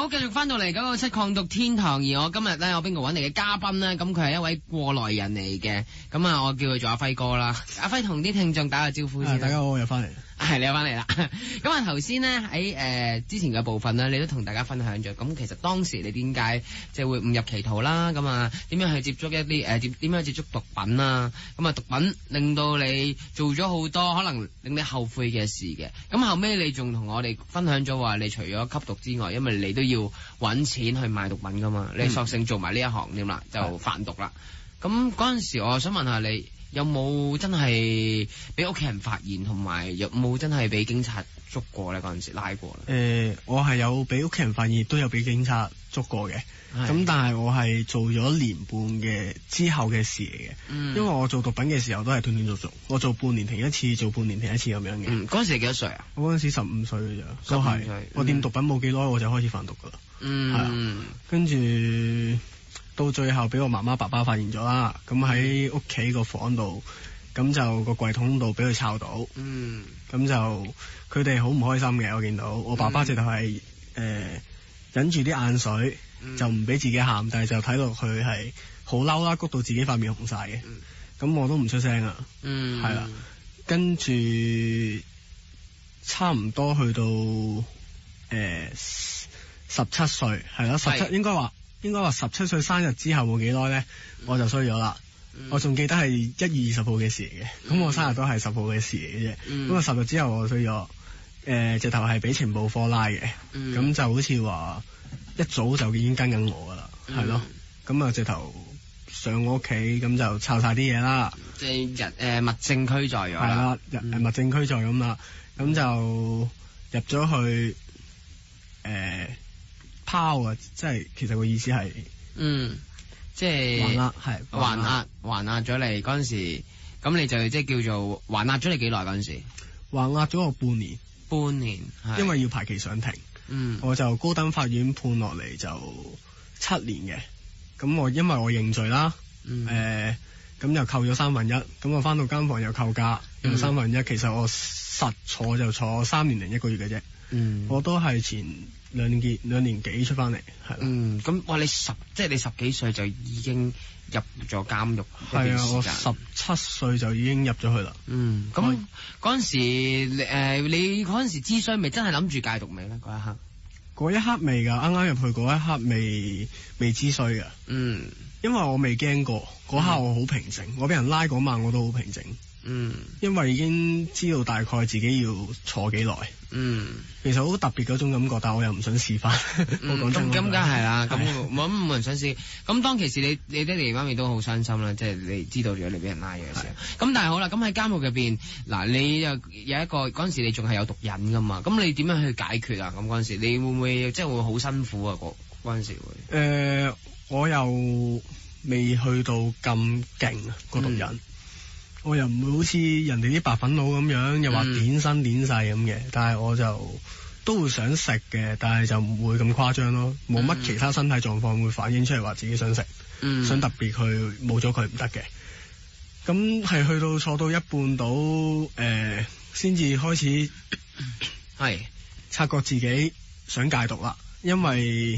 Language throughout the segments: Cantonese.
好，繼續翻到嚟997抗毒天堂，而我今日咧，我邊個揾嚟嘅嘉賓咧？咁佢係一位過來人嚟嘅，咁啊，我叫佢做阿輝哥啦。阿輝同啲聽眾打個招呼先。 大家好，我又翻嚟。 係你又翻嚟啦。咁啊，頭先咧喺之前嘅部分咧，你都同大家分享咗。咁其實當時你點解即係會誤入歧途啦？咁啊，點樣去接觸一啲點樣接觸毒品啊？咁啊，毒品令到你做咗好多可能令你後悔嘅事嘅。咁後尾你仲同我哋分享咗話，你除咗吸毒之外，因為你都要揾錢去賣毒品噶嘛，你索性做埋呢一行點啦，就販毒啦。咁嗰陣時，我想問下你。有冇真係俾屋企人發現，同埋有冇真係俾警察捉過咧？嗰陣時拉過咧？ 我係有俾屋企人發現，亦都有俾警察捉過嘅。咁但係我係做咗年半嘅之後嘅事嚟嘅。因為我做毒品嘅時候都係斷斷續續，我做半年停一次，做半年停一次咁樣嘅。 嗰陣時幾多歲啊？ 我嗰陣時15歲嘅咋，都係我掂毒品冇幾耐，我就開始販毒噶啦。係啊，跟住。到最後俾我媽媽爸爸發現咗啦，咁喺屋企個房度，咁就個櫃桶度俾佢抄到，咁就佢哋好唔開心嘅。我見到我爸爸直頭係忍住啲眼水，就唔俾自己喊，但係就睇到佢係好嬲啦，谷到自己塊面紅晒嘅，咁我都唔出聲啊，係啦，跟住差唔多去到17歲，係啦，17應該話17歲生日之後冇幾耐咧，我就衰咗啦。我仲記得係1月20號嘅事嚟嘅，咁我生日都係10號嘅事嚟嘅啫。咁啊10日之後我衰咗，直頭係俾情報科拉嘅，咁就好似話一早就已經跟緊我噶啦，係咯。咁啊直頭上我屋企，咁就抄晒啲嘢啦， 即係物證俱在咗。係啦，物證俱在咁啦，咁就入咗去拋啊！即係其實個意思係， 即係還押，係還押咗你嗰陣時，咁你就即係叫做還押咗你幾耐嗰陣時？ 還押咗我半年，因為要排期上庭。我就高等法院判落嚟就7年嘅。咁我因為我認罪啦，咁又扣咗1/3，咁我翻到間房又扣假，用1/3。其實我實坐就坐3年零1個月嘅啫。我都係前2年幾出翻嚟，係啦。 咁哇，你10幾歲就已經入咗監獄？ 係啊，我17歲就已經入咗去啦。 咁嗰陣時，你嗰陣時諮詢未真係諗住戒毒未咧？嗰一刻未噶，啱啱入去嗰一刻未諮詢噶。因為我未驚過，嗰刻我好平靜。我俾人拉嗰晚我都好平靜。因為已經知道大概自己要坐幾耐。其實好特別嗰種感覺，但我又唔想試翻。我講真， 咁梗係啦，咁冇人想試。咁當其時你爹哋媽咪都好傷心啦，即係你知道咗你俾人拉嘅時候。咁但係好啦，咁喺監獄入邊，嗱你又有一個嗰陣時你仲係有毒癮噶嘛？咁你點樣去解決啊？咁嗰陣時你會唔會即係會好辛苦啊？嗰陣時會？ 我又未去到咁勁啊個毒癮。我又唔會好似人哋啲白粉佬咁樣，又話點生點世咁嘅，但係我就都會想食嘅，但係就唔會咁誇張咯，冇乜其他身體狀況會反映出嚟話自己想食，想特別去冇咗佢唔得嘅。咁係去到坐到一半到先至開始察覺自己想戒毒啦，因為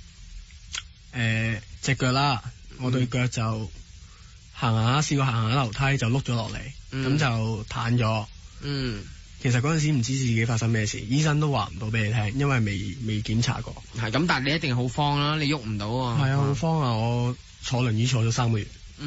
隻腳啦，我對腳就試過行下樓梯就碌咗落嚟，咁就癱咗。其實嗰陣時唔知自己發生咩事，醫生都話唔到俾你聽，因為未檢查過。 係咁，但係你一定好慌啦，你喐唔到啊。係啊， 好慌啊！我坐輪椅坐咗3個月。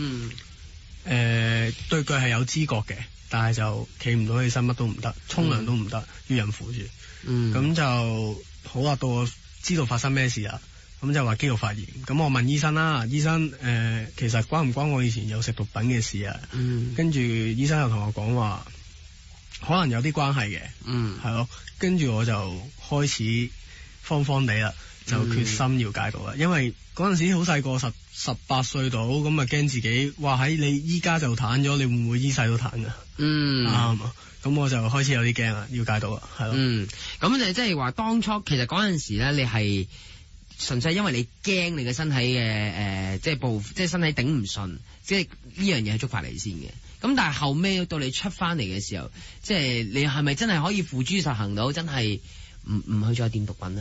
對腳係有知覺嘅，但係就企唔到起身，乜都唔得，沖涼都唔得，要人扶住。咁就好啦，到我知道發生咩事啦。咁就話肌肉發炎，咁我問醫生啦，醫生其實關唔關我以前有食毒品嘅事啊？跟住醫生又同我講話，可能有啲關係嘅，係咯。跟住我就開始慌慌地啦，就決心要戒毒啦。因為嗰陣時好細個，18歲到，咁啊驚自己話喺你依家就癱咗，你會唔會依世都癱噶？咁我就開始有啲驚啦，要戒毒啦，係咯。 咁你即係話當初其實嗰陣時咧，你係純粹因為你驚你嘅身體嘅即係身體頂唔順，即係呢樣嘢係觸發你先嘅。咁但係後尾到你出翻嚟嘅時候，即係你係咪真係可以付諸實行到，真係唔去再掂毒品呢？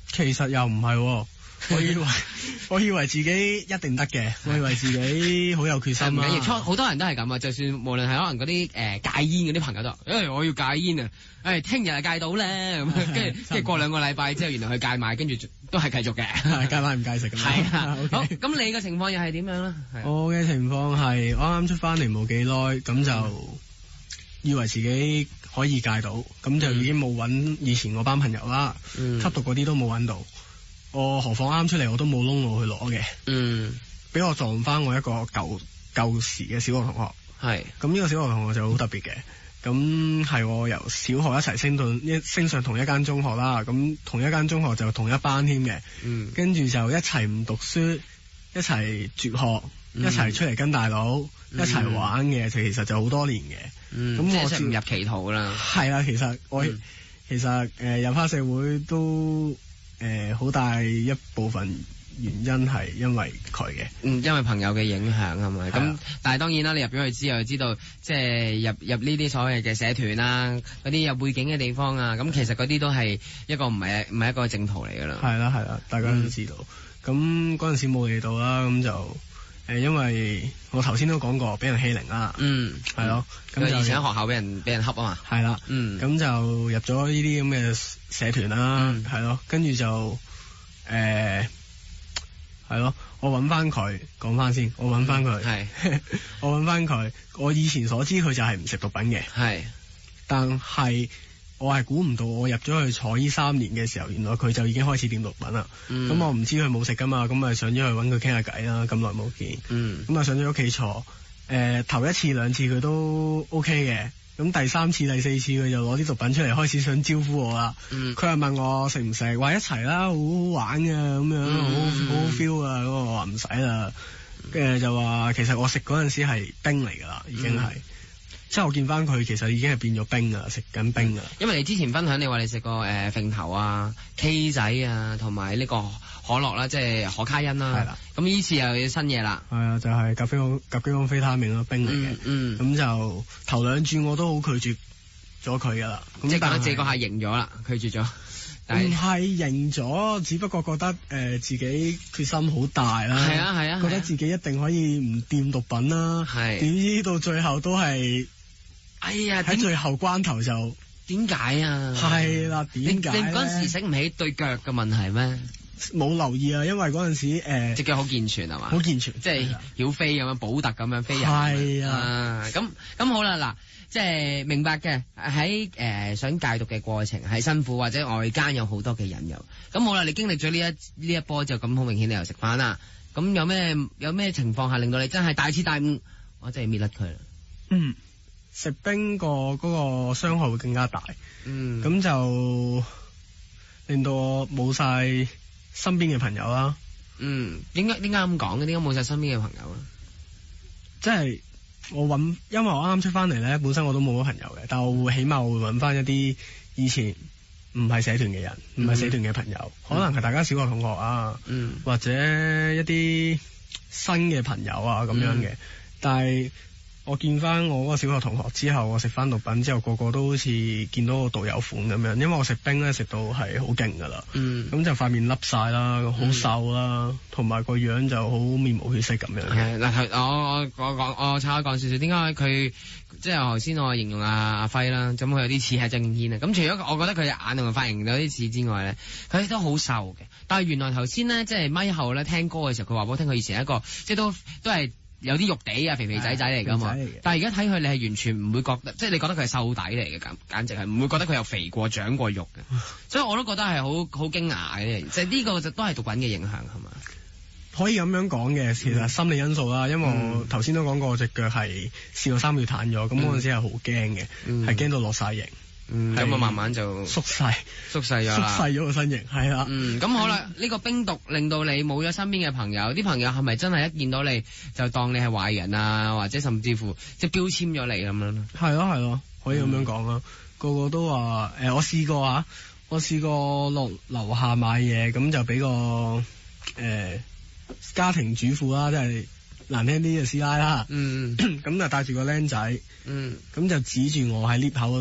其實又唔係，我以為自己一定得嘅，我以為自己好有決心啦。 亦好多人都係咁啊，就算無論係可能嗰啲戒煙嗰啲朋友都，我要戒煙啊，聽日就戒到咧，咁跟住過2個禮拜之後，原來佢戒埋，跟住都係繼續嘅， 戒買唔戒食咁。 係啊，好，咁你嘅情況又係點樣咧？ 我嘅情況係我啱啱出翻嚟冇幾耐，咁就以為自己可以戒到，咁就已經冇揾以前嗰班朋友啦，吸毒嗰啲都冇揾到。我何況啱出嚟我都冇窿路去攞嘅，俾我撞翻我一個舊時嘅小學同學，係咁呢個小學同學就好特別嘅，咁係我由小學一齊升上同一間中學啦，咁同一間中學就同一班添嘅，跟住就一齊唔讀書，一齊輟學，一齊出嚟跟大佬，一齊玩嘅，其實就好多年嘅，咁我即係唔入歧途啦。 係啦，其實我其實入翻社會都。好大一部分原因係因為佢嘅， 因為朋友嘅影響係咪？咁但係當然啦，你入咗去之後就知道，即係入呢啲所謂嘅社團啊，嗰啲有背景嘅地方啊，咁其實嗰啲都係一個唔係一個正途嚟噶啦。係啦，大家都知道。咁嗰陣時冇嚟到啦，咁就因為我頭先都講過，俾人欺凌啦。係咯。咁以前喺學校俾人恰啊嘛。係啦。咁就入咗呢啲咁嘅社團啦，係咯，跟住就係咯，我揾翻佢講翻先，我揾翻佢，我揾翻佢，我以前所知佢就係唔食毒品嘅，但係我係估唔到我入咗去坐呢3年嘅時候，原來佢就已經開始掂毒品啦。咁我唔知佢冇食噶嘛，咁咪上咗去揾佢傾下偈啦，咁耐冇見，咁啊上咗屋企坐，頭1次2次佢都 OK 嘅。咁第3次第4次佢就攞啲毒品出嚟，開始想招呼我啦。佢係問我食唔食，話一齊啦，好好玩嘅咁樣，好 feel 啊。咁我話唔使啦，跟住就話其實我食嗰陣時係冰嚟噶啦，已經係。之後我見翻佢，其實已經係變咗冰啊，食緊冰啊。 因為你之前分享你話你食過揈頭啊、K 仔啊，同埋呢個可樂啦，即係可卡因啦。係啦。咁呢次又有新嘢啦。係啊，就係甲基安非他命咯，冰嚟嘅。咁就頭2轉我都好拒絕咗佢噶啦。 即係覺得自己個下贏咗啦，拒絕咗。 唔係贏咗，只不過覺得自己決心好大啦。係啊，覺得自己一定可以唔掂毒品啦。係。點知到最後都係。哎呀！喺最後關頭就點解啊？ 係啦，點解？ 你嗰陣時醒唔起對腳嘅問題咩？ 冇留意啊，因為嗰陣時隻腳好健全係嘛？ 好健全， 即係曉飛咁樣，寶特咁樣飛人。 係啊， 咁好啦，嗱，即係明白嘅喺想戒毒嘅過程係辛苦，或者外間有好多嘅引誘。咁好啦，你經歷咗呢一波就咁好明顯，你又食翻啦。咁有咩情況下令到你真係大徹大悟？我真係搣甩佢啦。 食冰嗰個傷害會更加大，咁就令到我冇晒身邊嘅朋友啦。 點解咁講嘅？點解冇晒身邊嘅朋友啊？ 即係因為我啱啱出翻嚟咧，本身我都冇乜朋友嘅，但我會起碼我會揾翻一啲以前唔係社團嘅人，唔係社團嘅朋友，可能係大家小學同學啊，或者一啲新嘅朋友啊咁樣嘅，但係。我見翻我嗰個小學同學之後，我食翻毒品之後，個個都好似見到我毒友款咁樣，因為我食冰咧食到係好勁噶啦，咁就塊面凹晒啦，好瘦啦，同埋個樣就好面無血色咁樣。 嗱，我岔開講少少，點解佢即係頭先我形容阿輝啦，咁佢有啲似係鄭敬軒啊。咁除咗我覺得佢隻眼同埋髮型有啲似之外咧，佢都好瘦嘅。但係原來頭先咧，即係咪後咧聽歌嘅時候，佢話俾我聽，佢以前係一個即係都係。有啲肉地啊，肥肥仔嚟噶嘛，但係而家睇佢，你係完全唔會覺得，即係你覺得佢係瘦底嚟嘅，簡直係唔會覺得佢有肥過、長過肉嘅，所以我都覺得係好驚訝嘅，即係呢個就都係毒品嘅影響係嘛？ 可以咁樣講嘅，其實心理因素啦，因為我頭先都講過，我隻腳係試過3個月癱咗，咁嗰陣時係好驚嘅，係驚到落晒型。 咁啊慢慢就縮細咗個身形，係啦。 咁好啦，呢個冰毒令到你冇咗身邊嘅朋友，啲朋友係咪真係一見到你就當你係壞人啊，或者甚至乎即係標籤咗你咁樣咧？係咯，可以咁樣講啦。個個都話我試過落樓下買嘢，咁就俾個家庭主婦啦，即係難聽啲嘅師奶啦。咁就帶住個僆仔，咁就指住我喺 lift 口嗰度。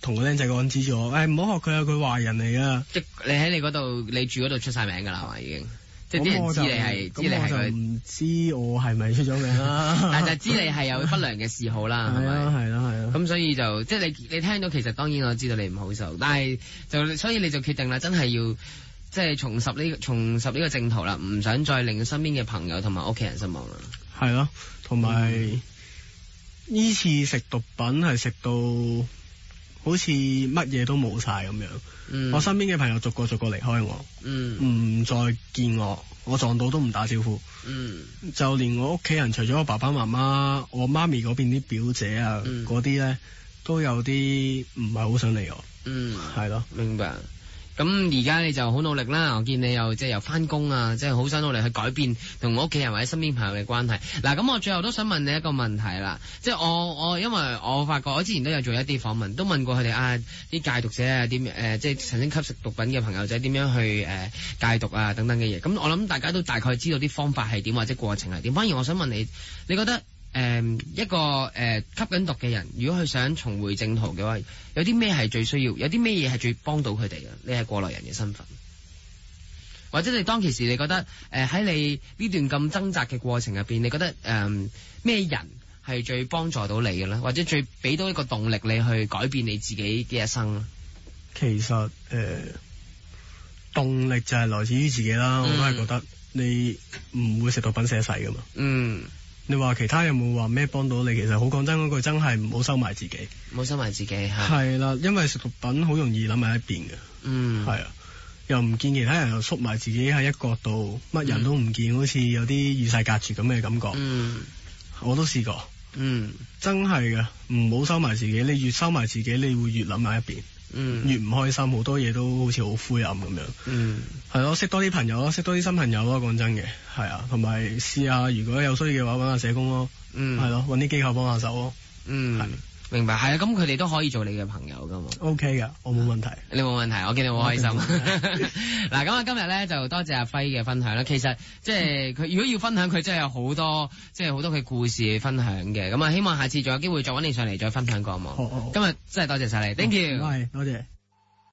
同個僆仔講指住我，唔好學佢啊，佢壞人嚟噶。 即係你喺你嗰度，你住嗰度出晒名噶啦，係嘛已經。即係啲人知你係，知你係佢。 唔知我係咪出咗名啦？ 但係就知你係有不良嘅嗜好啦，係咪？ 係啦。咁所以就即係你聽到，其實當然我知道你唔好受，但係就所以你就決定啦，真係要即係重拾呢個正途啦，唔想再令身邊嘅朋友同埋屋企人失望啦。 係咯，同埋呢次食毒品係食到好似乜嘢都冇晒咁樣。我身邊嘅朋友逐個離開我，唔再見我撞到都唔打招呼，就連我屋企人，除咗我爸爸媽媽，我媽咪嗰邊啲表姐啊，嗰啲咧都有啲唔係好想理我，係咯， 明白。咁而家你就好努力啦，我見你又即係又翻工啊，即係好想努力去改變同屋企人或者身邊朋友嘅關係。嗱，咁我最後都想問你一個問題啦，即係我因為我發覺我之前都有做一啲訪問，都問過佢哋啲戒毒者啊，點即係曾經吸食毒品嘅朋友仔點樣去戒毒啊等等嘅嘢。咁我諗大家都大概知道啲方法係點或者過程係點。反而我想問你，你覺得一個吸緊毒嘅人，如果佢想重回正途嘅話，有啲咩係最需要？有啲咩嘢係最幫到佢哋嘅？你係過來人嘅身份，或者你當其時你覺得喺你呢段咁掙扎嘅過程入邊，你覺得咩人係最幫助到你嘅咧？或者最俾到一個動力你去改變你自己嘅一生咧？ 其實動力就係來自於自己啦。我都係覺得你唔會食毒品死一世噶嘛。你話其他有冇話咩幫到你？其實好講真嗰句，真係唔好收埋自己， 唔好收埋自己係啦，因為食毒品好容易諗埋一邊嘅，係啊，又唔見其他人，又縮埋自己喺一角度，乜人都唔見，好似有啲與世隔絕咁嘅感覺。我都試過，真係嘅，唔好收埋自己。你越收埋自己，你會越諗埋一邊，越唔開心，好多嘢都好似好灰暗咁樣。係咯，識多啲朋友咯，識多啲新朋友咯。講真嘅，係啊，同埋試下如果有需要嘅話，搵下社工咯。係咯，搵啲機構幫下手咯。係。 明白，係啊，咁佢哋都可以做你嘅朋友噶嘛。 OK 噶，我冇問題。 你冇問題，我見你好開心。嗱，咁啊，今日咧就多謝阿輝嘅分享啦。其實即係佢如果要分享，佢真係有好多即係好多嘅故事分享嘅。咁啊，希望下次仲有機會再搵你上嚟再分享過好冇？今日真係多謝晒你，Thank you。 多謝。